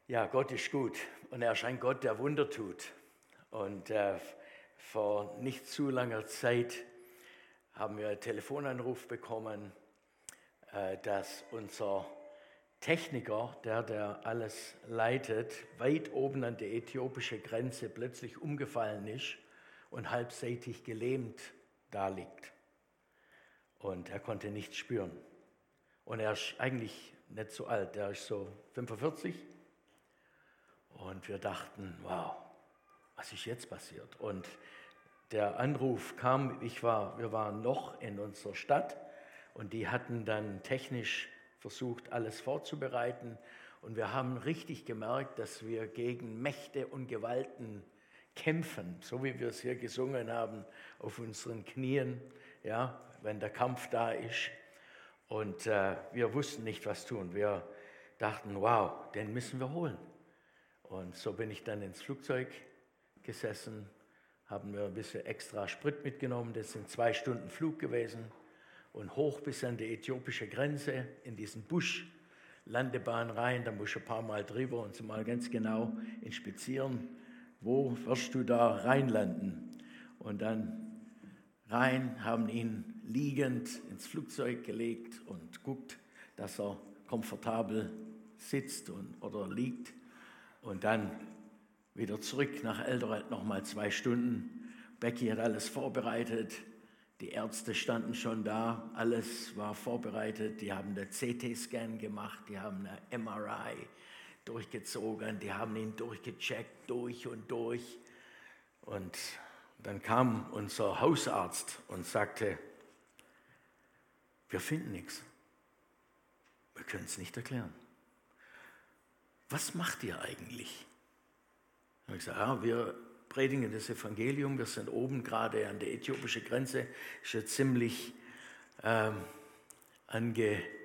Ja, Gott ist gut und er ist ein Gott, der Wunder tut. Und vor nicht zu langer Zeit haben wir einen Telefonanruf bekommen, dass unser Techniker, der alles leitet, weit oben an der äthiopischen Grenze plötzlich umgefallen ist und halbseitig gelähmt da liegt. Und er konnte nichts spüren. Und er ist eigentlich nicht so alt, er ist so 45. Und wir dachten, wow, was ist jetzt passiert? Und der Anruf kam, wir waren noch in unserer Stadt und die hatten dann technisch versucht, alles vorzubereiten. Und wir haben richtig gemerkt, dass wir gegen Mächte und Gewalten kämpfen, so wie wir es hier gesungen haben, auf unseren Knien, ja, wenn der Kampf da ist. Und wir wussten nicht, was tun. Wir dachten, wow, den müssen wir holen. Und so bin ich dann ins Flugzeug gesessen, haben wir ein bisschen extra Sprit mitgenommen. Das sind 2 Stunden Flug gewesen und hoch bis an die äthiopische Grenze in diesen Busch, Landebahn rein. Da musst du ein paar Mal drüber und so mal ganz genau inspizieren, wo wirst du da reinlanden. Und dann rein, haben ihn liegend ins Flugzeug gelegt und guckt, dass er komfortabel sitzt oder liegt. Und dann wieder zurück nach Eldoret, nochmal 2 Stunden. Becky hat alles vorbereitet, die Ärzte standen schon da, alles war vorbereitet. Die haben einen CT-Scan gemacht, die haben eine MRI durchgezogen, die haben ihn durchgecheckt, durch und durch. Und dann kam unser Hausarzt und sagte, wir finden nichts, wir können es nicht erklären. Was macht ihr eigentlich? Ich habe gesagt, ja, wir predigen das Evangelium, wir sind oben gerade an der äthiopischen Grenze, ist ja ziemlich ist ein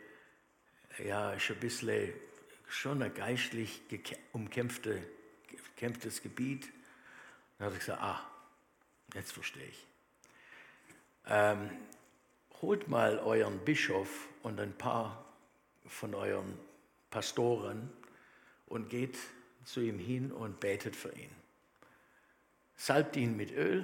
bisschen schon ein geistlich umkämpftes Gebiet. Dann habe ich gesagt, jetzt verstehe ich. Holt mal euren Bischof und ein paar von euren Pastoren und geht zu ihm hin und betet für ihn. Salbt ihn mit Öl.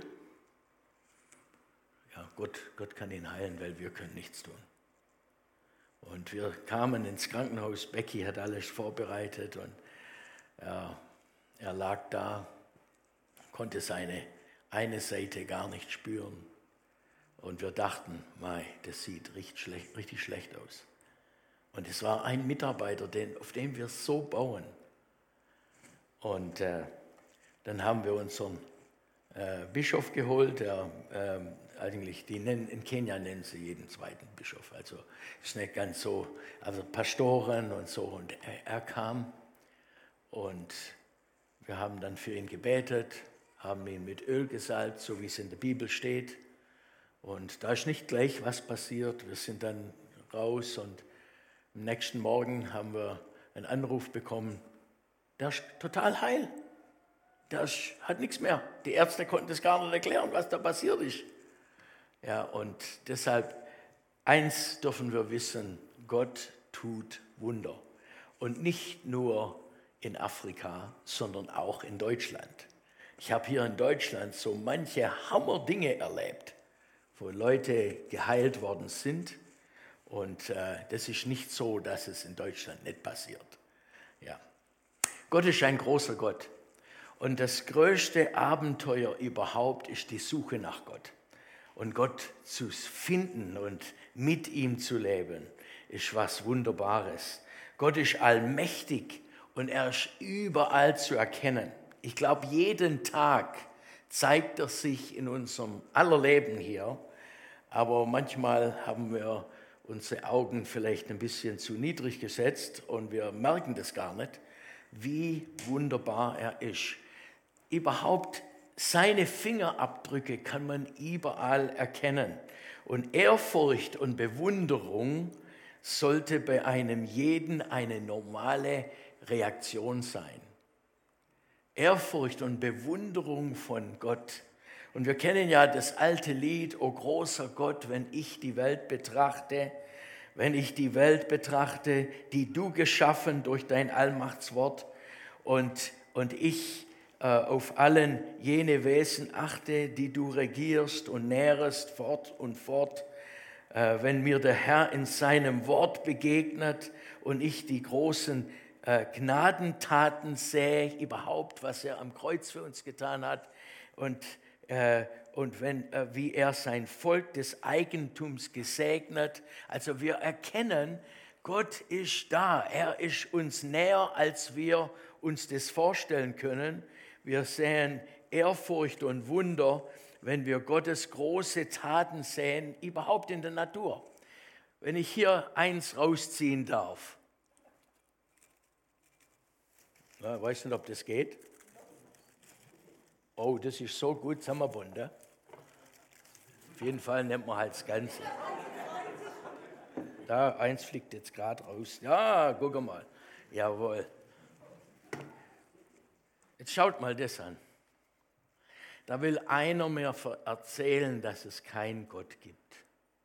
Ja, Gott kann ihn heilen, weil wir können nichts tun. Und wir kamen ins Krankenhaus. Becky hat alles vorbereitet und er lag da, konnte seine eine Seite gar nicht spüren. Und wir dachten, das sieht richtig schlecht aus. Und es war ein Mitarbeiter, auf den wir so bauen. Und dann haben wir unseren Bischof geholt, in Kenia nennen sie jeden zweiten Bischof, also ist nicht ganz so, also Pastoren und so. Und er kam und wir haben dann für ihn gebetet, haben ihn mit Öl gesalbt, so wie es in der Bibel steht. Und da ist nicht gleich was passiert, wir sind dann raus und am nächsten Morgen haben wir einen Anruf bekommen, der ist total heil. Der hat nichts mehr. Die Ärzte konnten es gar nicht erklären, was da passiert ist. Ja, und deshalb, eins dürfen wir wissen, Gott tut Wunder. Und nicht nur in Afrika, sondern auch in Deutschland. Ich habe hier in Deutschland so manche Hammerdinge erlebt, wo Leute geheilt worden sind. Und das ist nicht so, dass es in Deutschland nicht passiert. Ja. Gott ist ein großer Gott. Und das größte Abenteuer überhaupt ist die Suche nach Gott. Und Gott zu finden und mit ihm zu leben, ist was Wunderbares. Gott ist allmächtig und er ist überall zu erkennen. Ich glaube, jeden Tag zeigt er sich in unserem aller Leben hier. Aber manchmal haben wir unsere Augen vielleicht ein bisschen zu niedrig gesetzt und wir merken das gar nicht, wie wunderbar er ist. Überhaupt seine Fingerabdrücke kann man überall erkennen. Und Ehrfurcht und Bewunderung sollte bei einem jeden eine normale Reaktion sein. Ehrfurcht und Bewunderung von Gott. Und wir kennen ja das alte Lied, O großer Gott, wenn ich die Welt betrachte, die du geschaffen durch dein Allmachtswort, und ich auf allen jene Wesen achte, die du regierst und nährest fort und fort. Wenn mir der Herr in seinem Wort begegnet und ich die großen Gnadentaten sehe, überhaupt, was er am Kreuz für uns getan hat und wie er sein Volk des Eigentums gesegnet. Also wir erkennen, Gott ist da. Er ist uns näher, als wir uns das vorstellen können. Wir sehen Ehrfurcht und Wunder, wenn wir Gottes große Taten sehen, überhaupt in der Natur. Wenn ich hier eins rausziehen darf. Ich weiß nicht, ob das geht. Oh, das ist so gut zusammengebunden. Auf jeden Fall nimmt man halt das Ganze. Da, eins fliegt jetzt gerade raus. Ja, guck mal. Jawohl. Jetzt schaut mal das an. Da will einer mir erzählen, dass es keinen Gott gibt.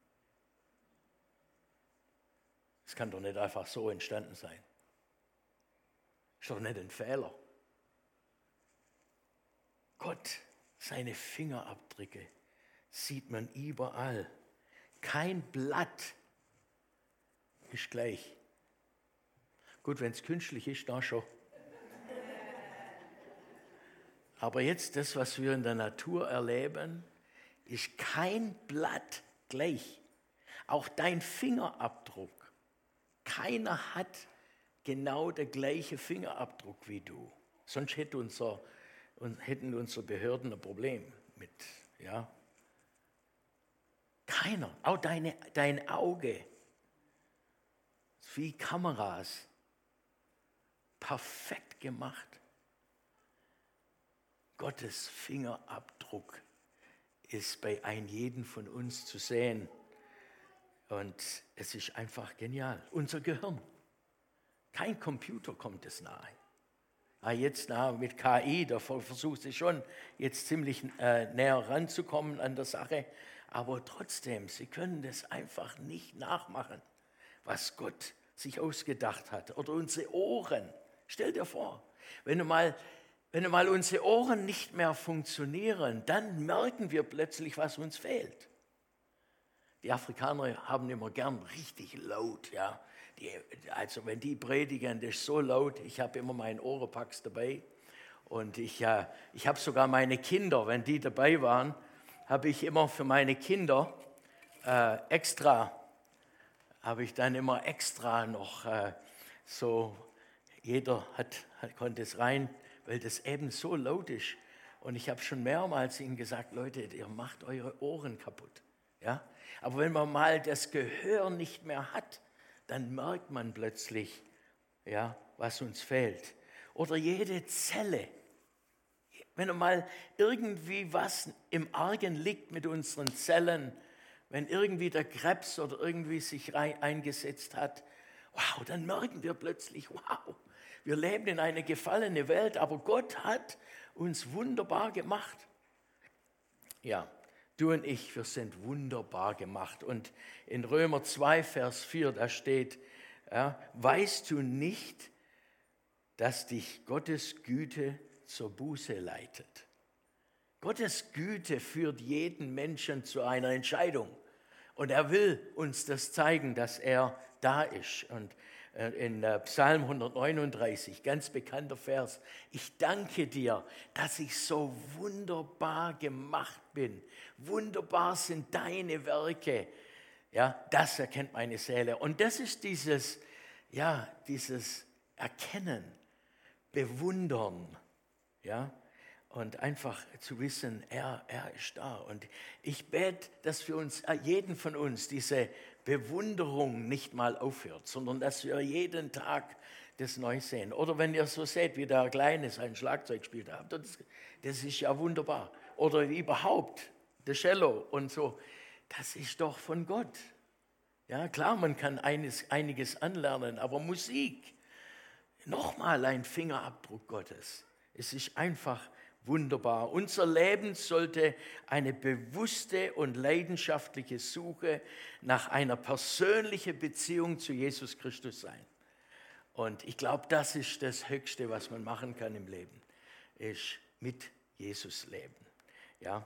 Das kann doch nicht einfach so entstanden sein. Ist doch nicht ein Fehler. Gott, seine Fingerabdrücke sieht man überall. Kein Blatt ist gleich. Gut, wenn es künstlich ist, da schon. Aber jetzt das, was wir in der Natur erleben, ist kein Blatt gleich. Auch dein Fingerabdruck. Keiner hat genau der gleiche Fingerabdruck wie du. Sonst hätten unsere Behörden ein Problem mit. Ja? Keiner. Auch dein Auge. Wie Kameras. Perfekt gemacht. Gottes Fingerabdruck ist bei jedem von uns zu sehen. Und es ist einfach genial. Unser Gehirn. Kein Computer kommt es nahe. Jetzt mit KI, da versucht sie schon jetzt ziemlich näher ranzukommen an der Sache. Aber trotzdem, sie können das einfach nicht nachmachen, was Gott sich ausgedacht hat. Oder unsere Ohren. Stell dir vor, wenn mal unsere Ohren nicht mehr funktionieren, dann merken wir plötzlich, was uns fehlt. Die Afrikaner haben immer gern richtig laut. Ja. Also wenn die predigen, das ist so laut. Ich habe immer meinen Oropax dabei. Und ich habe sogar meine Kinder, wenn die dabei waren, habe ich immer für meine Kinder habe ich dann immer extra noch so, jeder konnte es rein, weil das eben so laut ist. Und ich habe schon mehrmals ihnen gesagt, Leute, ihr macht eure Ohren kaputt. Ja? Aber wenn man mal das Gehör nicht mehr hat, dann merkt man plötzlich, ja, was uns fehlt. Oder jede Zelle. Wenn mal irgendwie was im Argen liegt mit unseren Zellen, wenn irgendwie der Krebs oder irgendwie sich eingesetzt hat, wow, dann merken wir plötzlich, wow, wir leben in einer gefallenen Welt, aber Gott hat uns wunderbar gemacht. Ja, du und ich, wir sind wunderbar gemacht. Und in Römer 2, Vers 4, da steht, ja, weißt du nicht, dass dich Gottes Güte zur Buße leitet? Gottes Güte führt jeden Menschen zu einer Entscheidung. Und er will uns das zeigen, dass er da ist. Und in Psalm 139, ganz bekannter Vers, ich danke dir, dass ich so wunderbar gemacht bin. Wunderbar sind deine Werke. Ja, das erkennt meine Seele. Und das ist dieses Erkennen, Bewundern, ja, und einfach zu wissen, er ist da. Und ich bete, dass für uns, jeden von uns, diese Bewunderung nicht mal aufhört, sondern dass wir jeden Tag das neu sehen. Oder wenn ihr so seht, wie der Kleine sein Schlagzeug spielt, das ist ja wunderbar. Oder überhaupt, der Cello und so, das ist doch von Gott. Ja, klar, man kann einiges anlernen, aber Musik, nochmal ein Fingerabdruck Gottes. Es ist einfach wunderbar. Unser Leben sollte eine bewusste und leidenschaftliche Suche nach einer persönlichen Beziehung zu Jesus Christus sein. Und ich glaube, das ist das Höchste, was man machen kann im Leben, ist mit Jesus leben. Ja?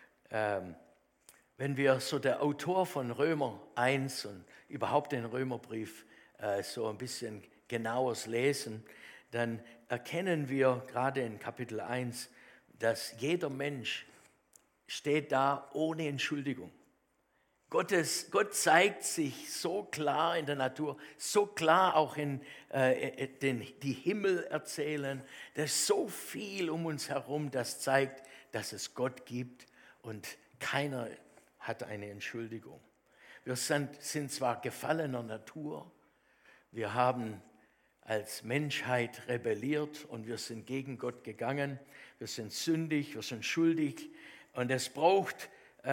Wenn wir so der Autor von Römer 1 und überhaupt den Römerbrief so ein bisschen genauer lesen, dann erkennen wir gerade in Kapitel 1, dass jeder Mensch steht da ohne Entschuldigung. Gott zeigt sich so klar in der Natur, so klar auch in die Himmel erzählen. Da ist so viel um uns herum, das zeigt, dass es Gott gibt und keiner hat eine Entschuldigung. Wir sind zwar gefallener Natur, wir haben als Menschheit rebelliert und wir sind gegen Gott gegangen, wir sind sündig, wir sind schuldig und es braucht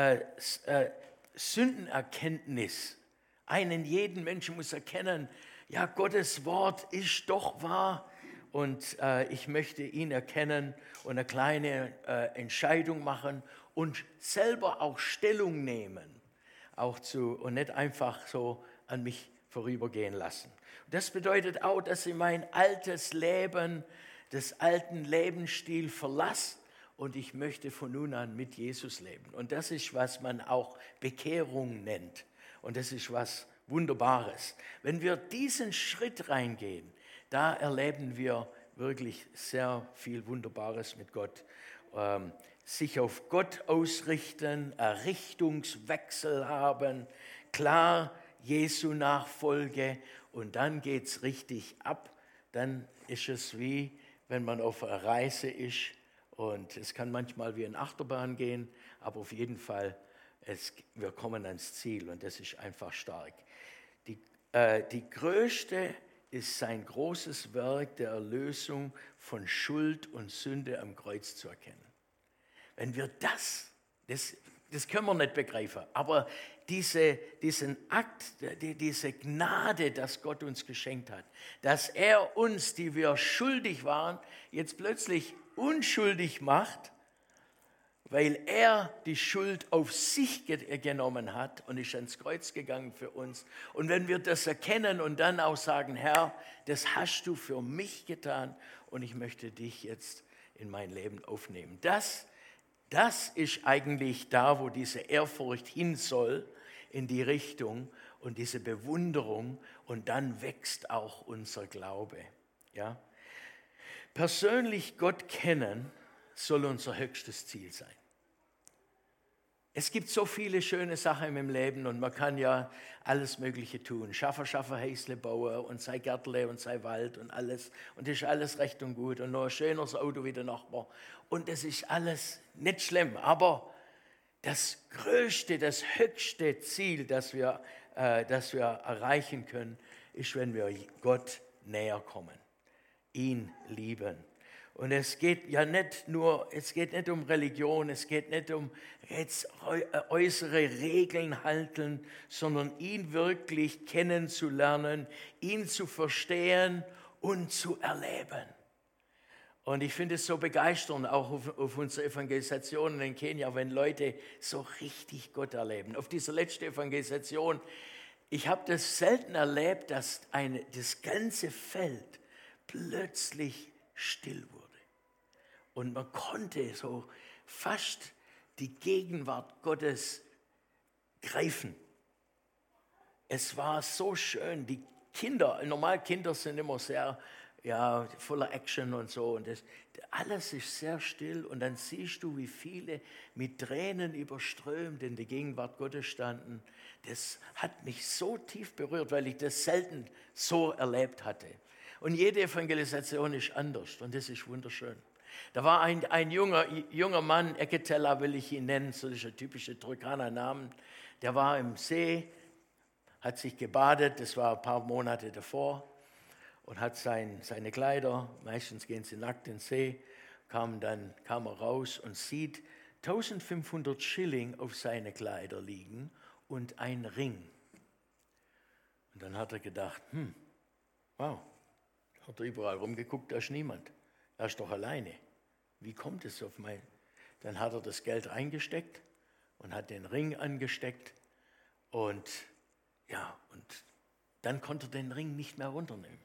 Sündenerkenntnis. Jeden Menschen muss erkennen, ja, Gottes Wort ist doch wahr und ich möchte ihn erkennen und eine kleine Entscheidung machen und selber auch Stellung nehmen und nicht einfach so an mich vorübergehen lassen. Das bedeutet auch, dass ich mein altes Leben, das alten Lebensstil verlasse und ich möchte von nun an mit Jesus leben. Und das ist, was man auch Bekehrung nennt. Und das ist was Wunderbares. Wenn wir diesen Schritt reingehen, da erleben wir wirklich sehr viel Wunderbares mit Gott. Sich auf Gott ausrichten, einen Richtungswechsel haben, klar Jesu Nachfolge und dann geht es richtig ab. Dann ist es wie, wenn man auf einer Reise ist und es kann manchmal wie eine Achterbahn gehen, aber auf jeden Fall, wir kommen ans Ziel und das ist einfach stark. Die größte ist sein großes Werk der Erlösung von Schuld und Sünde am Kreuz zu erkennen. Wenn wir das können wir nicht begreifen, aber diesen Akt, diese Gnade, das Gott uns geschenkt hat, dass er uns, die wir schuldig waren, jetzt plötzlich unschuldig macht, weil er die Schuld auf sich genommen hat und ist ans Kreuz gegangen für uns. Und wenn wir das erkennen und dann auch sagen, Herr, das hast du für mich getan und ich möchte dich jetzt in mein Leben aufnehmen. Das ist eigentlich da, wo diese Ehrfurcht hin soll, in die Richtung und diese Bewunderung und dann wächst auch unser Glaube. Ja? Persönlich Gott kennen soll unser höchstes Ziel sein. Es gibt so viele schöne Sachen im Leben und man kann ja alles Mögliche tun. Schaffer, Häusle bauen und sei Gärtle und sei Wald und alles. Und das ist alles recht und gut und noch ein schöneres Auto wie der Nachbar. Und das ist alles nicht schlimm, aber das größte, das höchste Ziel, das wir erreichen können, ist, wenn wir Gott näher kommen, ihn lieben. Und es geht nicht um Religion, es geht nicht um jetzt äußere Regeln halten, sondern ihn wirklich kennenzulernen, ihn zu verstehen und zu erleben. Und ich finde es so begeisternd, auch auf unserer Evangelisation in Kenia, wenn Leute so richtig Gott erleben. Auf dieser letzten Evangelisation, ich habe das selten erlebt, dass das ganze Feld plötzlich still wurde. Und man konnte so fast die Gegenwart Gottes greifen. Es war so schön. Die Kinder sind immer sehr voller Action und so. Und alles ist sehr still. Und dann siehst du, wie viele mit Tränen überströmt in der Gegenwart Gottes standen. Das hat mich so tief berührt, weil ich das selten so erlebt hatte. Und jede Evangelisation ist anders. Und das ist wunderschön. Da war ein junger Mann, Eketella will ich ihn nennen, so ist ein typischer Turkaner-Name. Der war im See, hat sich gebadet, das war ein paar Monate davor, und hat seine Kleider, meistens gehen sie nackt in den See, kam er raus und sieht 1500 Schilling auf seine Kleider liegen und ein Ring. Und dann hat er gedacht, wow, hat er überall rumgeguckt, da ist niemand, er ist doch alleine. Wie kommt es auf mein? Dann hat er das Geld eingesteckt und hat den Ring angesteckt und dann konnte er den Ring nicht mehr runternehmen.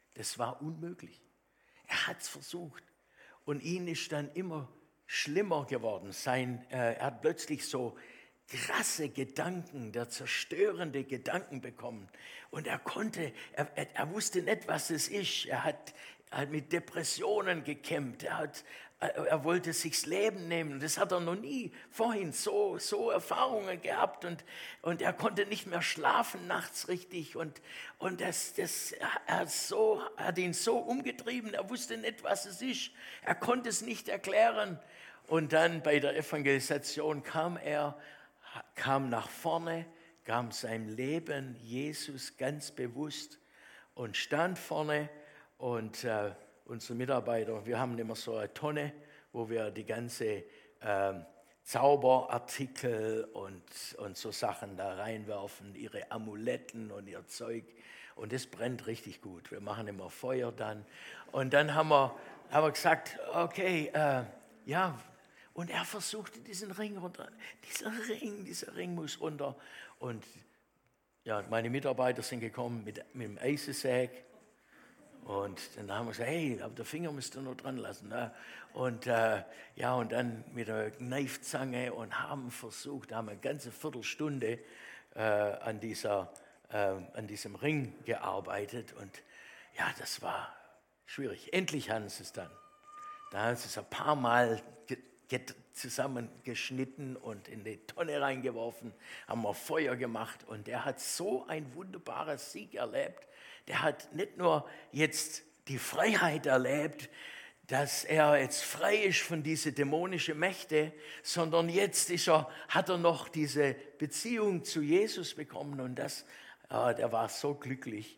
Das war unmöglich. Er hat es versucht. Und ihm ist dann immer schlimmer geworden. Er hat plötzlich so krasse Gedanken, der zerstörende Gedanken bekommen. Und er wusste nicht, was es ist. Er hat mit Depressionen gekämpft. Er wollte sich das Leben nehmen. Das hat er noch nie vorhin so Erfahrungen gehabt. Und er konnte nicht mehr schlafen nachts richtig. Und das hat ihn so umgetrieben. Er wusste nicht, was es ist. Er konnte es nicht erklären. Und dann bei der Evangelisation kam nach vorne, gab seinem Leben Jesus ganz bewusst und stand vorne. Und unsere Mitarbeiter, wir haben immer so eine Tonne, wo wir die ganze Zauberartikel und so Sachen da reinwerfen, ihre Amuletten und ihr Zeug. Und das brennt richtig gut. Wir machen immer Feuer dann. Und dann haben wir gesagt, okay, ja. Und er versuchte diesen Ring runter. Dieser Ring muss runter. Und ja, meine Mitarbeiter sind gekommen mit dem Eisensäg. Und dann haben wir gesagt, hey, aber der Finger müsst ihr noch dran lassen. Ne? Und und dann mit der Kneifzange und haben eine ganze Viertelstunde an diesem Ring gearbeitet. Und ja, das war schwierig. Endlich haben sie es dann. Da haben sie es ein paar Mal zusammengeschnitten und in die Tonne reingeworfen, haben wir Feuer gemacht. Und er hat so ein wunderbares Sieg erlebt. Der hat nicht nur jetzt die Freiheit erlebt, dass er jetzt frei ist von diesen dämonischen Mächten, sondern jetzt hat er noch diese Beziehung zu Jesus bekommen. Und der war so glücklich,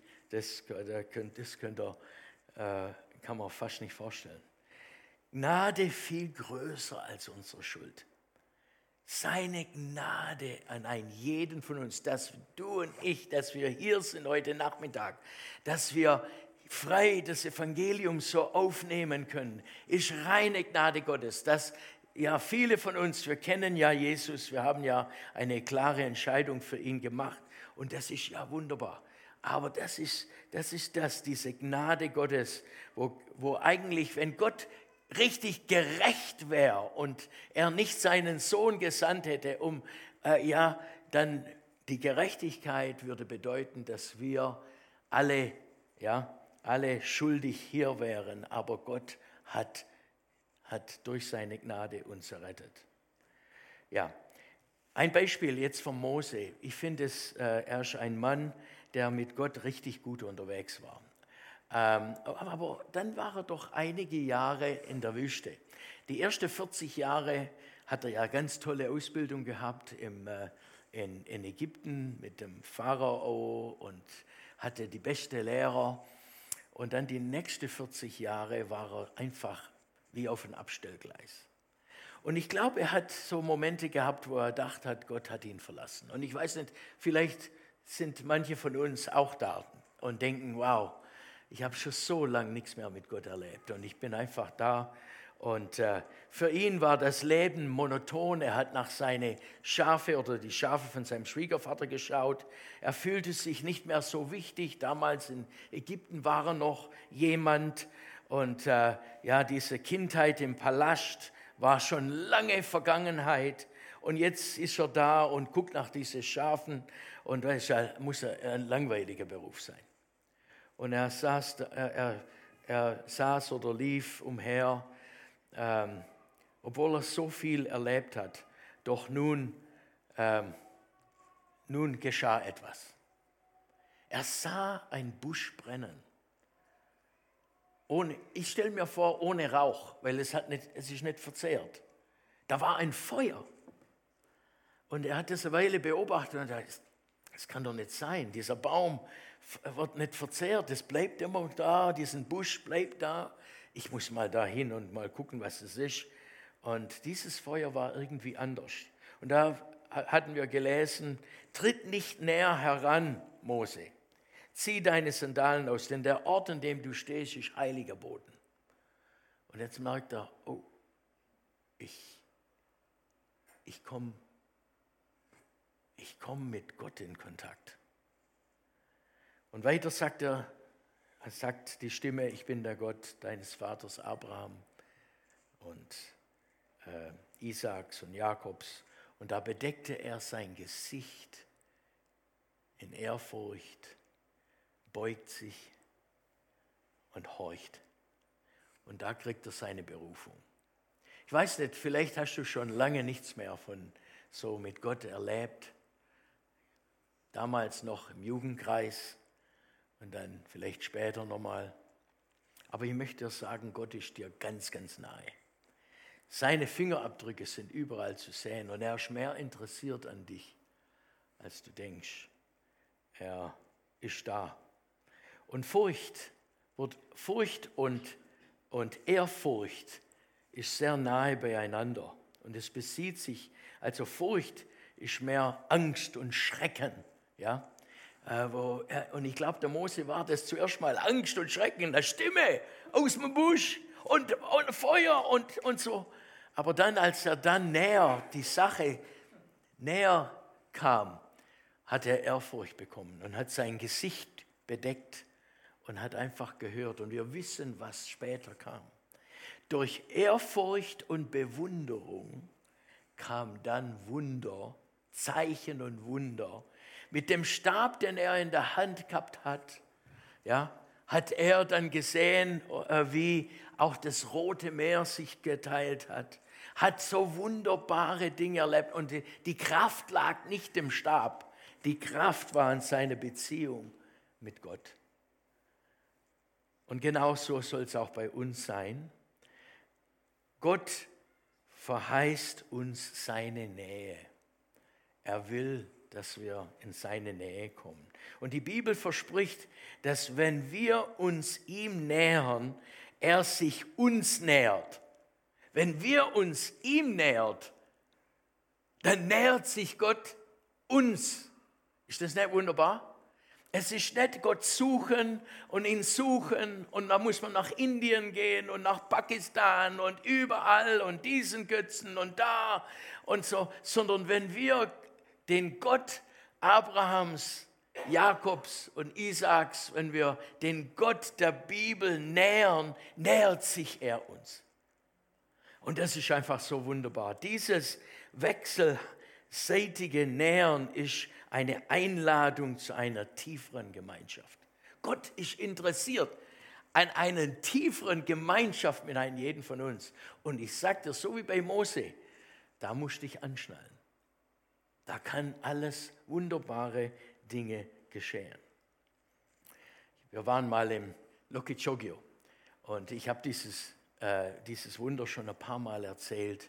kann man fast nicht vorstellen. Gnade viel größer als unsere Schuld. Seine Gnade an einen jeden von uns, dass du und ich, dass wir hier sind heute Nachmittag, dass wir frei das Evangelium so aufnehmen können, ist reine Gnade Gottes. Viele von uns, wir kennen ja Jesus, wir haben ja eine klare Entscheidung für ihn gemacht und das ist ja wunderbar. Aber das ist diese Gnade Gottes, wo eigentlich, wenn Gott richtig gerecht wäre und er nicht seinen Sohn gesandt hätte, dann die Gerechtigkeit würde bedeuten, dass wir alle schuldig hier wären, aber Gott hat durch seine Gnade uns errettet. Ja, ein Beispiel jetzt von Mose. Ich finde er ist ein Mann, der mit Gott richtig gut unterwegs war. Aber dann war er doch einige Jahre in der Wüste. Die ersten 40 Jahre hat er ja ganz tolle Ausbildung gehabt in Ägypten mit dem Pharao und hatte die beste Lehrer. Und dann die nächsten 40 Jahre war er einfach wie auf einem Abstellgleis. Und ich glaube, er hat so Momente gehabt, wo er gedacht hat, Gott hat ihn verlassen. Und ich weiß nicht, vielleicht sind manche von uns auch da und denken, wow, ich habe schon so lange nichts mehr mit Gott erlebt und ich bin einfach da. Und für ihn war das Leben monoton. Er hat nach seine Schafe oder die Schafe von seinem Schwiegervater geschaut. Er fühlte sich nicht mehr so wichtig. Damals in Ägypten war er noch jemand. Und diese Kindheit im Palast war schon lange Vergangenheit. Und jetzt ist er da und guckt nach diesen Schafen. Und das muss ein langweiliger Beruf sein. Und er saß oder lief umher, obwohl er so viel erlebt hat. Doch nun geschah etwas. Er sah einen Busch brennen. Ich stelle mir vor, ohne Rauch, weil es ist nicht verzehrt. Da war ein Feuer. Und er hat das eine Weile beobachtet und dachte, das kann doch nicht sein. Dieser Baum wird nicht verzehrt, es bleibt immer da, diesen Busch bleibt da. Ich muss mal da hin und mal gucken, was es ist. Und dieses Feuer war irgendwie anders. Und da hatten wir gelesen, tritt nicht näher heran, Mose. Zieh deine Sandalen aus, denn der Ort, an dem du stehst, ist heiliger Boden. Und jetzt merkt er, oh, ich komme mit Gott in Kontakt. Und weiter sagt er, sagt die Stimme, ich bin der Gott deines Vaters Abraham und Isaaks und Jakobs. Und da bedeckte er sein Gesicht in Ehrfurcht, beugt sich und horcht. Und da kriegt er seine Berufung. Ich weiß nicht, vielleicht hast du schon lange nichts mehr von so mit Gott erlebt. Damals noch im Jugendkreis und dann vielleicht später nochmal. Aber ich möchte dir sagen, Gott ist dir ganz, ganz nahe. Seine Fingerabdrücke sind überall zu sehen und er ist mehr interessiert an dich, als du denkst. Er ist da. Und Furcht und Ehrfurcht ist sehr nahe beieinander. Und es bezieht sich, also Furcht ist mehr Angst und Schrecken. Ja? Und ich glaube, der Mose war das zuerst mal Angst und Schrecken, eine Stimme aus dem Busch und Feuer und so. Aber dann, als er dann die Sache näher kam, hat er Ehrfurcht bekommen und hat sein Gesicht bedeckt und hat einfach gehört. Und wir wissen, was später kam. Durch Ehrfurcht und Bewunderung kam dann Wunder, Zeichen und Wunder. Mit dem Stab, den er in der Hand gehabt hat, ja, hat er dann gesehen, wie auch das Rote Meer sich geteilt hat so wunderbare Dinge erlebt. Und die Kraft lag nicht im Stab, die Kraft war in seiner Beziehung mit Gott. Und genau so soll es auch bei uns sein. Gott verheißt uns seine Nähe. Er will, dass wir in seine Nähe kommen. Und die Bibel verspricht, dass wenn wir uns ihm nähern, er sich uns nähert. Wenn wir uns ihm nähert, dann nähert sich Gott uns. Ist das nicht wunderbar? Es ist nicht Gott suchen und ihn suchen und da muss man nach Indien gehen und nach Pakistan und überall und diesen Götzen und da und so, sondern wenn wir den Gott Abrahams, Jakobs und Isaaks, wenn wir den Gott der Bibel nähern, nähert sich er uns. Und das ist einfach so wunderbar. Dieses wechselseitige Nähern ist eine Einladung zu einer tieferen Gemeinschaft. Gott ist interessiert an einer tieferen Gemeinschaft mit einem jeden von uns. Und ich sage dir, so wie bei Mose, da musst du dich anschnallen. Da kann alles wunderbare Dinge geschehen. Wir waren mal im Lokichogio und ich habe dieses Wunder schon ein paar Mal erzählt,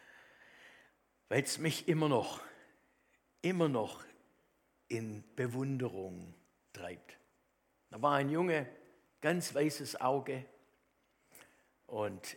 weil es mich immer noch in Bewunderung treibt. Da war ein Junge, ganz weißes Auge und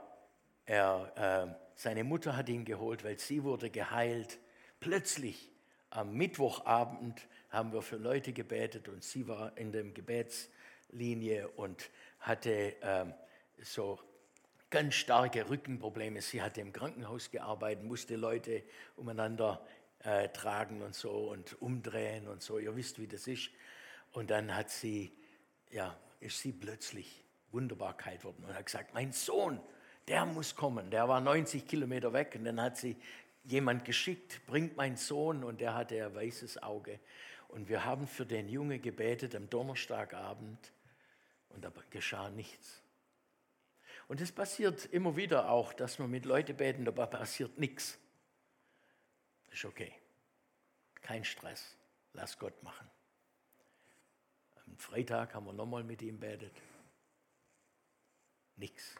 seine Mutter hat ihn geholt, weil sie wurde geheilt. Plötzlich am Mittwochabend haben wir für Leute gebetet und sie war in der Gebetslinie und hatte so ganz starke Rückenprobleme. Sie hatte im Krankenhaus gearbeitet, musste Leute umeinander tragen und so und umdrehen und so. Ihr wisst, wie das ist. Und dann ist sie plötzlich wunderbar geheilt worden und hat gesagt, mein Sohn, der muss kommen. Der war 90 Kilometer weg und dann hat sie jemand geschickt, bringt meinen Sohn und der hatte ein weißes Auge. Und wir haben für den Junge gebetet am Donnerstagabend und da geschah nichts. Und es passiert immer wieder auch, dass wir mit Leuten beten, dabei passiert nichts. Ist okay. Kein Stress. Lass Gott machen. Am Freitag haben wir nochmal mit ihm gebetet. Nichts.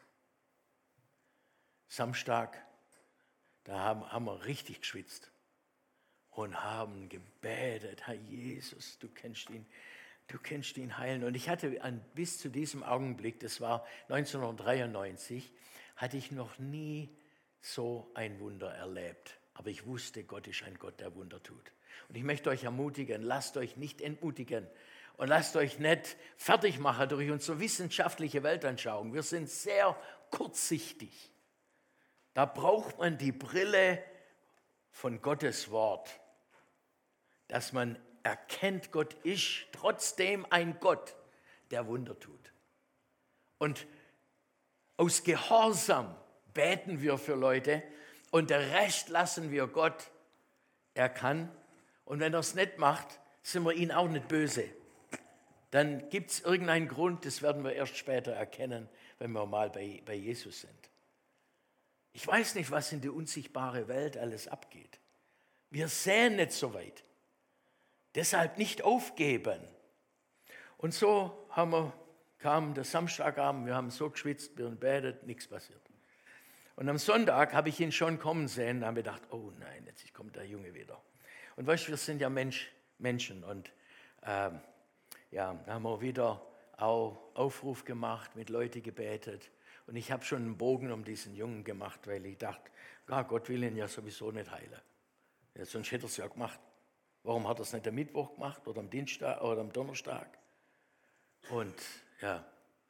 Samstag, da haben wir richtig geschwitzt und haben gebetet, Herr Jesus, du kennst ihn heilen. Und ich hatte bis zu diesem Augenblick, das war 1993, hatte ich noch nie so ein Wunder erlebt. Aber ich wusste, Gott ist ein Gott, der Wunder tut. Und ich möchte euch ermutigen, lasst euch nicht entmutigen und lasst euch nicht fertig machen durch unsere wissenschaftliche Weltanschauung. Wir sind sehr kurzsichtig. Da braucht man die Brille von Gottes Wort, dass man erkennt, Gott ist trotzdem ein Gott, der Wunder tut. Und aus Gehorsam beten wir für Leute und der Rest lassen wir Gott. Er kann. Und wenn er es nicht macht, sind wir ihn auch nicht böse. Dann gibt es irgendeinen Grund, das werden wir erst später erkennen, wenn wir mal bei Jesus sind. Ich weiß nicht, was in der unsichtbaren Welt alles abgeht. Wir sehen nicht so weit. Deshalb nicht aufgeben. Und so kam der Samstagabend, wir haben so geschwitzt, wir haben gebetet, nichts passiert. Und am Sonntag habe ich ihn schon kommen sehen, da habe ich gedacht, oh nein, jetzt kommt der Junge wieder. Und weißt du, wir sind ja Menschen und da haben wir wieder auch Aufruf gemacht, mit Leuten gebetet. Und ich habe schon einen Bogen um diesen Jungen gemacht, weil ich dachte, Gott will ihn ja sowieso nicht heilen. Ja, sonst hätte er es ja gemacht. Warum hat er es nicht am Mittwoch gemacht oder am Dienstag oder am Donnerstag? Und ja.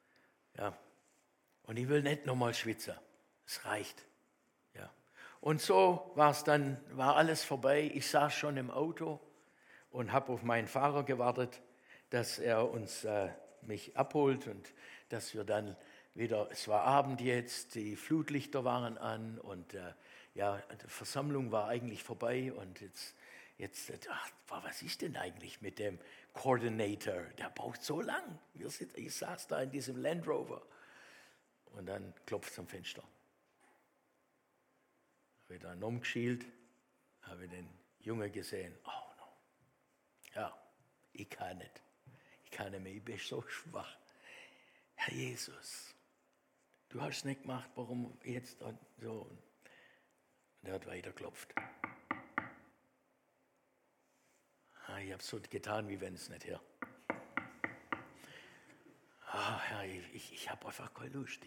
Und ich will nicht nochmal schwitzen. Es reicht. Ja. Und so war alles vorbei. Ich saß schon im Auto und habe auf meinen Fahrer gewartet, dass er mich abholt und dass wir dann wieder, es war Abend jetzt, die Flutlichter waren an und die Versammlung war eigentlich vorbei und jetzt was ist denn eigentlich mit dem Coordinator? Der braucht so lang. Ich saß da in diesem Land Rover und dann klopft es am Fenster. Habe ich dann umgeschielt, habe den Jungen gesehen. Oh no. Ja, ich kann nicht. Ich kann nicht mehr, ich bin so schwach. Herr Jesus, du hast es nicht gemacht, warum jetzt und so? Und er hat weiter geklopft. Ich habe so getan, wie wenn es nicht her. Herr, ich habe einfach keine Lust.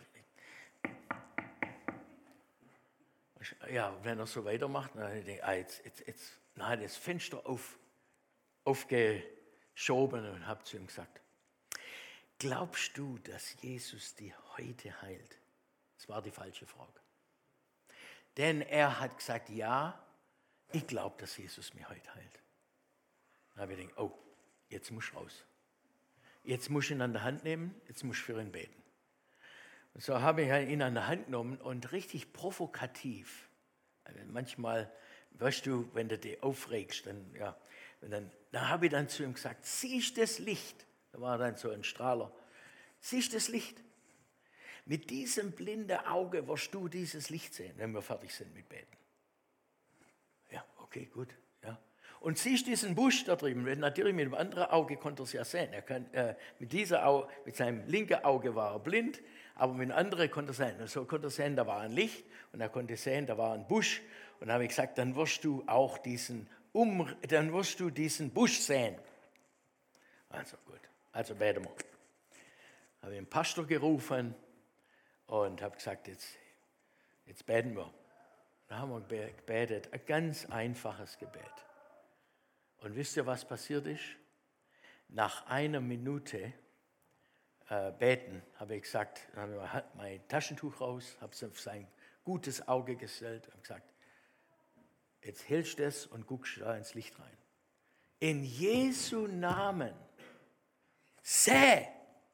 Ja, wenn er so weitermacht, dann denke ich, dann das Fenster aufgeschoben und habe zu ihm gesagt, glaubst du, dass Jesus dich heute heilt? Das war die falsche Frage. Denn er hat gesagt, ja, ich glaube, dass Jesus mich heute heilt. Dann habe ich gedacht, oh, jetzt muss ich raus. Jetzt muss ich ihn an der Hand nehmen, jetzt muss ich für ihn beten. Und so habe ich ihn an der Hand genommen und richtig provokativ. Also manchmal, weißt du, wenn du dich aufregst, dann habe ich dann zu ihm gesagt, siehst du das Licht? Da war dann so ein Strahler. Siehst du das Licht? Mit diesem blinden Auge wirst du dieses Licht sehen, wenn wir fertig sind mit Beten. Ja, okay, gut. Ja. Und siehst diesen Busch da drüben, natürlich mit dem anderen Auge konnte er es ja sehen. Mit seinem linken Auge war er blind, aber mit dem anderen konnte er sehen. Und so konnte er sehen, da war ein Licht und er konnte sehen, da war ein Busch. Und dann habe ich gesagt, dann wirst du auch diesen Busch sehen. Also gut, also beten wir. Habe den Pastor gerufen und habe gesagt, jetzt beten wir. Da haben wir gebetet, ein ganz einfaches Gebet. Und wisst ihr, was passiert ist? Nach einer Minute beten, habe ich gesagt, dann habe ich mein Taschentuch raus, habe es auf sein gutes Auge gestellt und gesagt, jetzt hältst du es und guckst da ins Licht rein. In Jesu Namen, seh!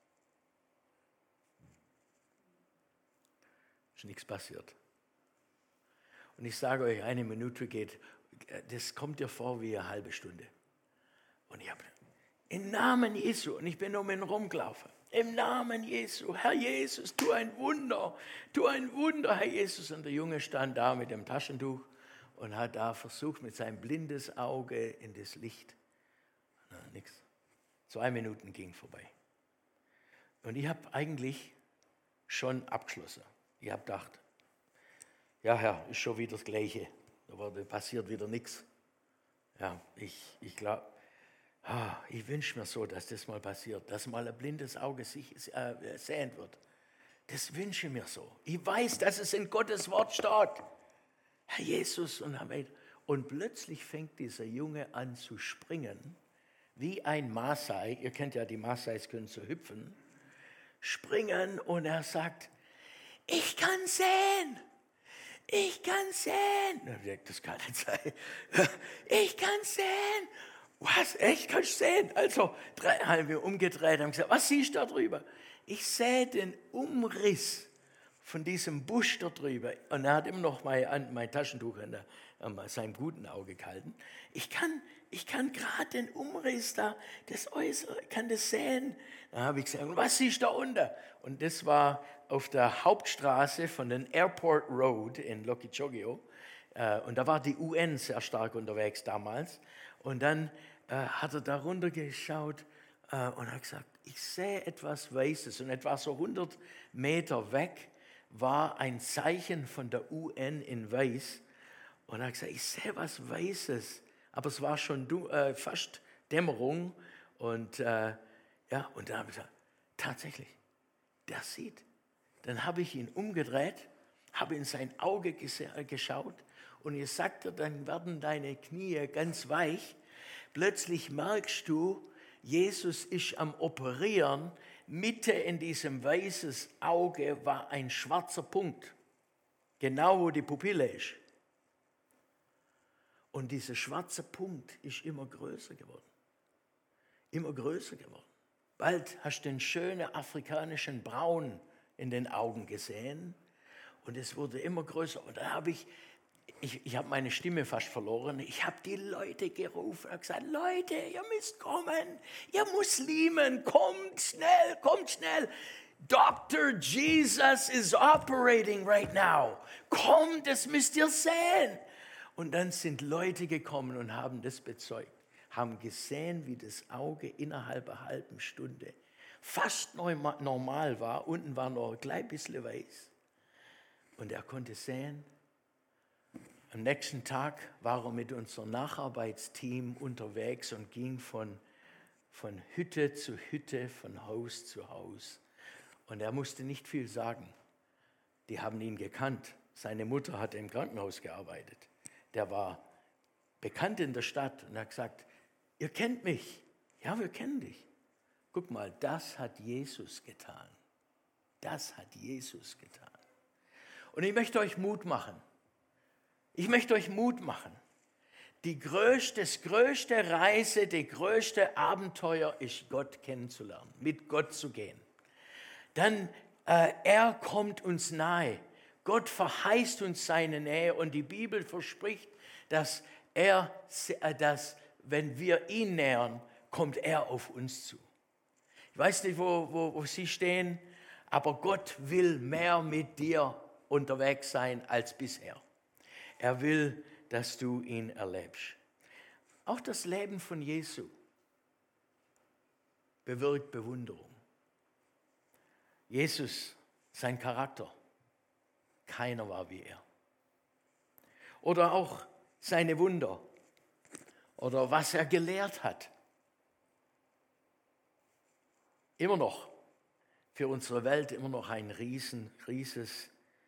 Ist nichts passiert. Und ich sage euch, eine Minute geht, das kommt dir vor wie eine halbe Stunde. Und ich habe im Namen Jesu, und ich bin um ihn rumgelaufen, im Namen Jesu, Herr Jesus, tu ein Wunder, Herr Jesus. Und der Junge stand da mit dem Taschentuch und hat da versucht, mit seinem blindes Auge in das Licht. Nichts. 2 Minuten ging vorbei. Und ich habe eigentlich schon abgeschlossen. Ich habe gedacht, ja Herr, ist schon wieder das Gleiche. Aber da passiert wieder nichts. Ja, ich glaube, ich wünsche mir so, dass das mal passiert, dass mal ein blindes Auge sich sehen wird. Das wünsche ich mir so. Ich weiß, dass es in Gottes Wort steht. Herr Jesus, und plötzlich fängt dieser Junge an zu springen, wie ein Maasai. Ihr kennt ja, die Maasais können so hüpfen. Springen und er sagt, ich kann sehen. Ich kann sehen. Das kann nicht sein. Ich kann sehen. Was, echt, kannst du sehen? Also haben wir umgedreht und gesagt, was siehst du da drüber? Ich sehe den Umriss von diesem Busch da drüber. Und er hat immer noch mein Taschentuch an seinem guten Auge gehalten. Ich kann gerade den Umriss da, das Äußere, kann das sehen. Dann habe ich gesagt, was siehst du da unten? Und das war auf der Hauptstraße von den Airport Road in Lokichogio. Und da war die UN sehr stark unterwegs damals. Und dann hat er da runtergeschaut und hat gesagt, ich sehe etwas Weißes. Und etwa so 100 Meter weg war ein Zeichen von der UN in Weiß. Und er hat gesagt, ich sehe was Weißes. Aber es war schon fast Dämmerung. Und und dann habe ich gesagt, tatsächlich, der sieht. Dann habe ich ihn umgedreht, habe in sein Auge geschaut und ich sagte, dann werden deine Knie ganz weich. Plötzlich merkst du, Jesus ist am Operieren. Mitte in diesem weißen Auge war ein schwarzer Punkt, genau wo die Pupille ist. Und dieser schwarze Punkt ist immer größer geworden. Immer größer geworden. Bald hast du den schönen afrikanischen Braun in den Augen gesehen und es wurde immer größer. Und da habe ich habe meine Stimme fast verloren. Ich habe die Leute gerufen und gesagt, Leute, ihr müsst kommen, ihr Muslimen, kommt schnell. Dr. Jesus is operating right now. Kommt, das müsst ihr sehen. Und dann sind Leute gekommen und haben das bezeugt, haben gesehen, wie das Auge innerhalb einer halben Stunde fast normal war. Unten war noch ein klein bisschen weiß. Und er konnte sehen. Am nächsten Tag war er mit unserem Nacharbeitsteam unterwegs und ging von Hütte zu Hütte, von Haus zu Haus. Und er musste nicht viel sagen. Die haben ihn gekannt. Seine Mutter hat im Krankenhaus gearbeitet. Der war bekannt in der Stadt und hat gesagt, ihr kennt mich. Ja, wir kennen dich. Guck mal, das hat Jesus getan. Das hat Jesus getan. Und ich möchte euch Mut machen. Das größte Reise, die größte Abenteuer ist, Gott kennenzulernen, mit Gott zu gehen. Dann, er kommt uns nahe. Gott verheißt uns seine Nähe und die Bibel verspricht, dass wenn wir ihn nähern, kommt er auf uns zu. Ich weiß nicht, wo Sie stehen, aber Gott will mehr mit dir unterwegs sein als bisher. Er will, dass du ihn erlebst. Auch das Leben von Jesu bewirkt Bewunderung. Jesus, sein Charakter, keiner war wie er. Oder auch seine Wunder oder was er gelehrt hat. Immer noch für unsere Welt immer noch ein rieses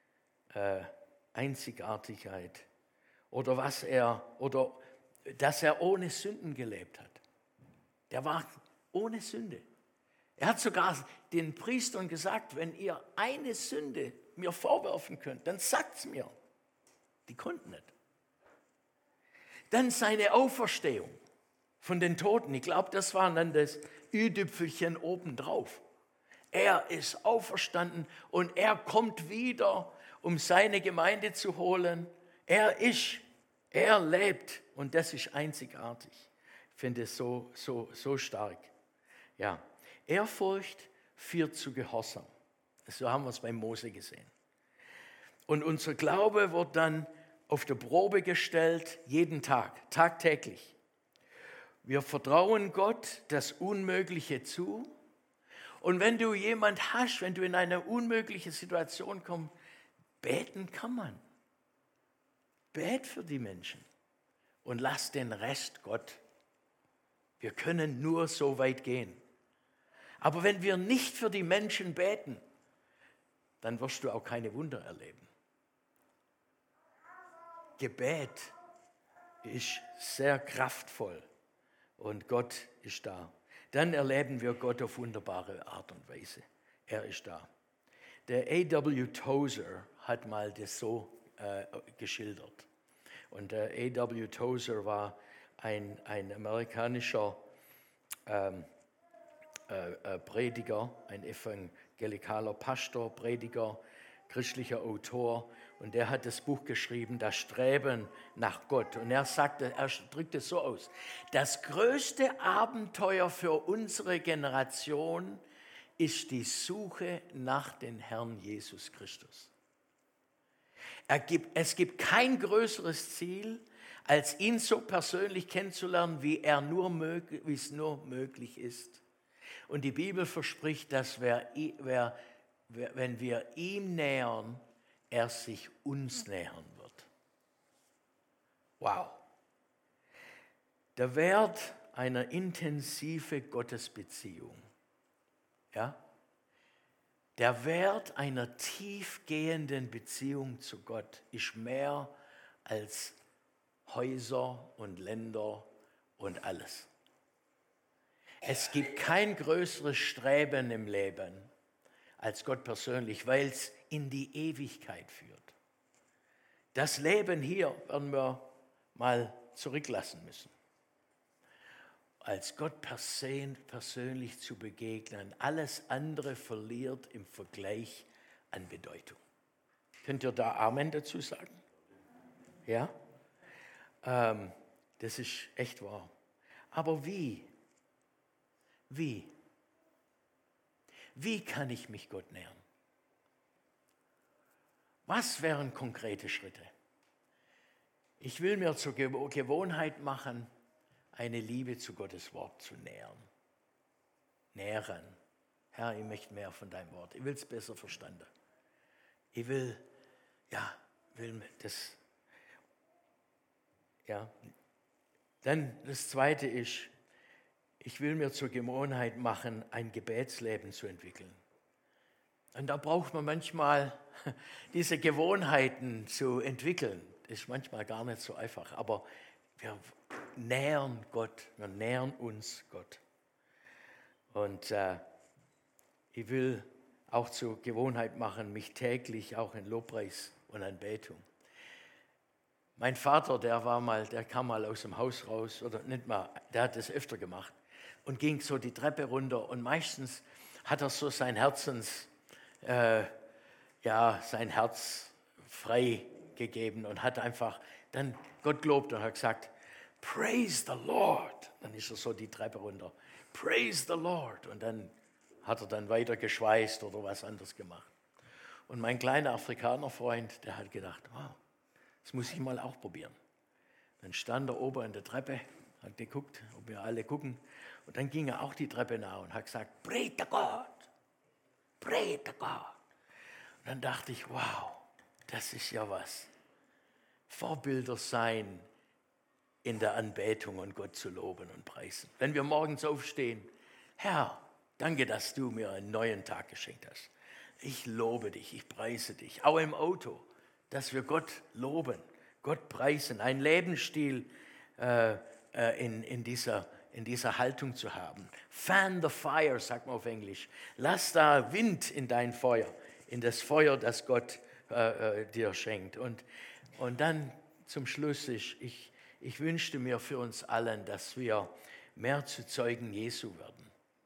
Einzigartigkeit. Oder dass er ohne Sünden gelebt hat. Der war ohne Sünde. Er hat sogar den Priestern gesagt, wenn ihr eine Sünde mir vorwerfen könnt, dann sagt's mir. Die konnten nicht. Dann seine Auferstehung von den Toten. Ich glaube, das war dann das Ü-Düpfelchen obendrauf. Er ist auferstanden und er kommt wieder, um seine Gemeinde zu holen. Er lebt und das ist einzigartig. Ich finde es so stark. Ja, Ehrfurcht führt zu Gehorsam. So haben wir es bei Mose gesehen. Und unser Glaube wird dann auf die Probe gestellt, jeden Tag, tagtäglich. Wir vertrauen Gott das Unmögliche zu. Und wenn du jemand hast, wenn du in eine unmögliche Situation kommst, beten kann man. Bet für die Menschen und lass den Rest Gott. Wir können nur so weit gehen. Aber wenn wir nicht für die Menschen beten, dann wirst du auch keine Wunder erleben. Gebet ist sehr kraftvoll und Gott ist da. Dann erleben wir Gott auf wunderbare Art und Weise. Er ist da. Der A.W. Tozer hat mal das so geschildert. Und der A.W. Tozer war ein amerikanischer Prediger, ein evangelikaler Pastor, Prediger, christlicher Autor, und der hat das Buch geschrieben, Das Streben nach Gott. Und er drückt es so aus: Das größte Abenteuer für unsere Generation ist die Suche nach dem Herrn Jesus Christus. Es gibt kein größeres Ziel, als ihn so persönlich kennenzulernen, wie es nur möglich ist. Und die Bibel verspricht, dass wenn wir ihm nähern, er sich uns nähern wird. Wow. Der Wert einer intensiven Gottesbeziehung, ja? Der Wert einer tiefgehenden Beziehung zu Gott ist mehr als Häuser und Länder und alles. Es gibt kein größeres Streben im Leben als Gott persönlich, weil es in die Ewigkeit führt. Das Leben hier werden wir mal zurücklassen müssen. Als Gott persönlich zu begegnen, alles andere verliert im Vergleich an Bedeutung. Könnt ihr da Amen dazu sagen? Ja? Das ist echt wahr. Aber wie? Wie kann ich mich Gott nähern? Was wären konkrete Schritte? Ich will mir zur Gewohnheit machen, eine Liebe zu Gottes Wort zu nähren. Herr, ich möchte mehr von deinem Wort. Ich will es besser verstanden. Ich will das. Ja. Dann das Zweite ist, ich will mir zur Gewohnheit machen, ein Gebetsleben zu entwickeln. Und da braucht man manchmal diese Gewohnheiten zu entwickeln. Das ist manchmal gar nicht so einfach, aber wir nähern Gott, wir nähern uns Gott. Und ich will auch zur Gewohnheit machen, mich täglich auch in Lobpreis und Anbetung. Mein Vater, der kam mal aus dem Haus raus, oder nicht mal, der hat das öfter gemacht und ging so die Treppe runter, und meistens hat er so sein Herz frei gegeben und hat einfach dann Gott gelobt und hat gesagt, Praise the Lord. Dann ist er so die Treppe runter. Praise the Lord. Und dann hat er dann weiter geschweißt oder was anderes gemacht. Und mein kleiner Afrikanerfreund, der hat gedacht, wow, das muss ich mal auch probieren. Dann stand er oben an der Treppe, hat geguckt, ob wir alle gucken. Und dann ging er auch die Treppe nach und hat gesagt, Pray to God. Pray to God. Und dann dachte ich, wow, das ist ja was. Vorbilder sein in der Anbetung und Gott zu loben und preisen. Wenn wir morgens aufstehen, Herr, danke, dass du mir einen neuen Tag geschenkt hast. Ich lobe dich, ich preise dich. Auch im Auto, dass wir Gott loben, Gott preisen. Ein Lebensstil in dieser Haltung zu haben. Fan the fire, sagt man auf Englisch. Lass da Wind in dein Feuer, in das Feuer, das Gott dir schenkt. Und dann zum Schluss, ich wünschte mir für uns allen, dass wir mehr zu Zeugen Jesu werden.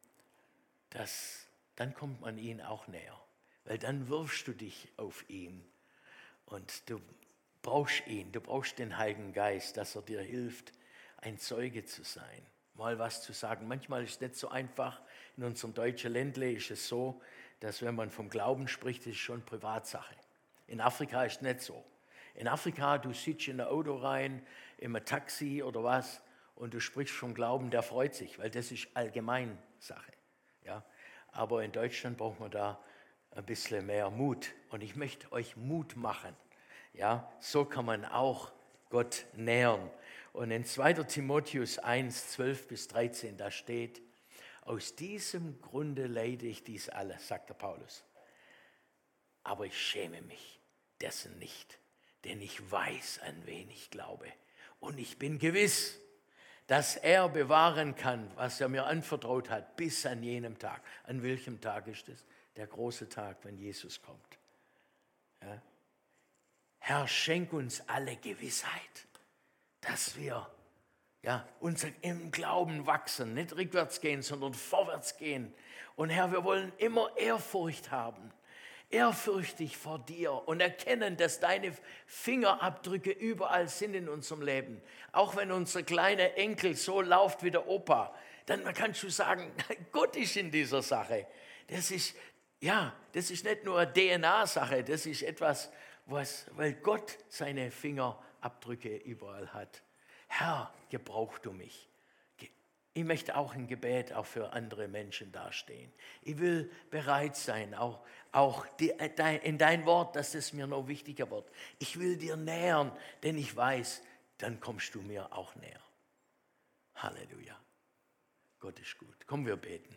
Dann kommt man ihn auch näher, weil dann wirfst du dich auf ihn und du brauchst ihn, du brauchst den Heiligen Geist, dass er dir hilft, ein Zeuge zu sein, mal was zu sagen. Manchmal ist es nicht so einfach. In unserem deutschen Ländle ist es so, dass wenn man vom Glauben spricht, ist es schon Privatsache. In Afrika ist es nicht so. In Afrika, du sitzt in ein Auto rein, in ein Taxi oder was, und du sprichst vom Glauben, der freut sich, weil das ist Allgemeinsache. Ja? Aber in Deutschland braucht man da ein bisschen mehr Mut. Und ich möchte euch Mut machen. Ja? So kann man auch Gott nähern. Und in 2. Timotheus 1, 12-13, da steht, aus diesem Grunde leide ich dies alles, sagt der Paulus. Aber ich schäme mich dessen nicht, denn ich weiß, an wen ich glaube. Und ich bin gewiss, dass er bewahren kann, was er mir anvertraut hat, bis an jenem Tag. An welchem Tag ist es? Der große Tag, wenn Jesus kommt. Ja? Herr, schenk uns alle Gewissheit, dass wir ja, im Glauben wachsen, nicht rückwärts gehen, sondern vorwärts gehen. Und Herr, wir wollen immer Ehrfurcht haben, ehrfürchtig vor dir und erkennen, dass deine Fingerabdrücke überall sind in unserem Leben. Auch wenn unser kleiner Enkel so läuft wie der Opa, dann kannst du sagen, Gott ist in dieser Sache. Das ist nicht nur eine DNA-Sache, das ist etwas, weil Gott seine Fingerabdrücke überall hat. Herr, gebrauch du mich. Ich möchte auch im Gebet auch für andere Menschen dastehen. Ich will bereit sein, auch in dein Wort, dass es mir noch wichtiger wird. Ich will dir nähern, denn ich weiß, dann kommst du mir auch näher. Halleluja. Gott ist gut. Komm, wir beten.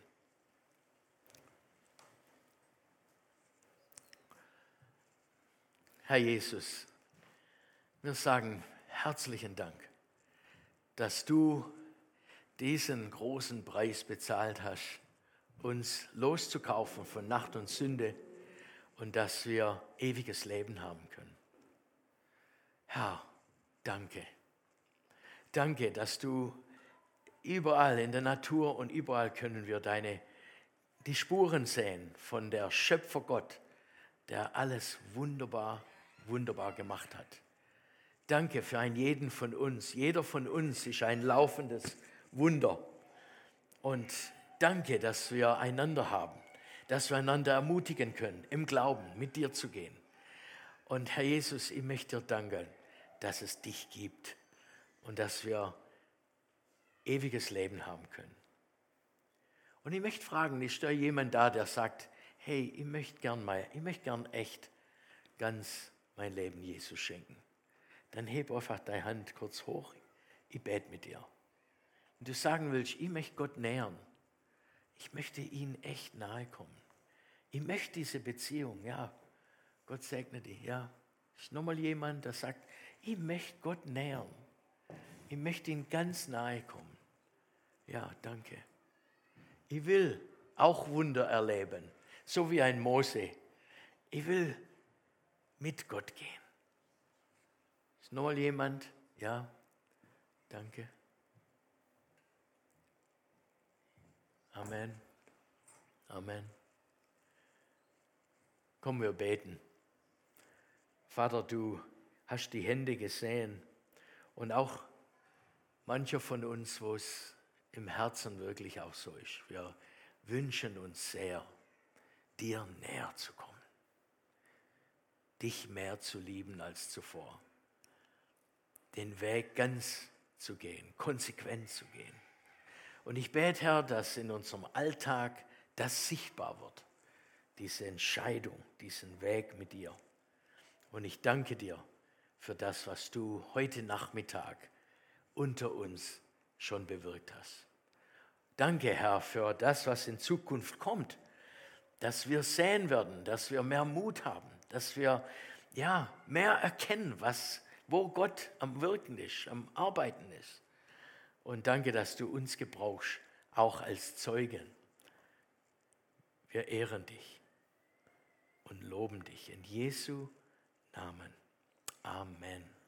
Herr Jesus, wir sagen herzlichen Dank, dass du diesen großen Preis bezahlt hast, uns loszukaufen von Nacht und Sünde und dass wir ewiges Leben haben können. Herr, danke. Danke, dass du überall in der Natur und überall können wir die Spuren sehen von der Schöpfer Gott, der alles wunderbar gemacht hat. Danke für jeden von uns. Jeder von uns ist ein laufendes Wunder. Und danke, dass wir einander haben, dass wir einander ermutigen können, im Glauben mit dir zu gehen. Und Herr Jesus, ich möchte dir danken, dass es dich gibt und dass wir ewiges Leben haben können. Und ich möchte fragen, ist da jemand da, der sagt, hey, ich möchte gern echt ganz mein Leben Jesus schenken. Dann heb einfach deine Hand kurz hoch, ich bete mit dir. Und du sagen willst, ich möchte Gott nähern. Ich möchte ihm echt nahe kommen. Ich möchte diese Beziehung, ja, Gott segne dich, ja. Ist nochmal jemand, der sagt, ich möchte Gott nähern. Ich möchte ihm ganz nahe kommen. Ja, danke. Ich will auch Wunder erleben, so wie ein Mose. Ich will mit Gott gehen. Ist nochmal jemand? Ja, danke. Amen. Amen. Komm, wir beten. Vater, du hast die Hände gesehen und auch mancher von uns, wo es im Herzen wirklich auch so ist. Wir wünschen uns sehr, dir näher zu kommen, dich mehr zu lieben als zuvor, den Weg ganz zu gehen, konsequent zu gehen. Und ich bete, Herr, dass in unserem Alltag das sichtbar wird, diese Entscheidung, diesen Weg mit dir. Und ich danke dir für das, was du heute Nachmittag unter uns schon bewirkt hast. Danke, Herr, für das, was in Zukunft kommt, dass wir sehen werden, dass wir mehr Mut haben, dass wir mehr erkennen, wo Gott am Wirken ist, am Arbeiten ist. Und danke, dass du uns gebrauchst, auch als Zeugen. Wir ehren dich und loben dich in Jesu Namen. Amen.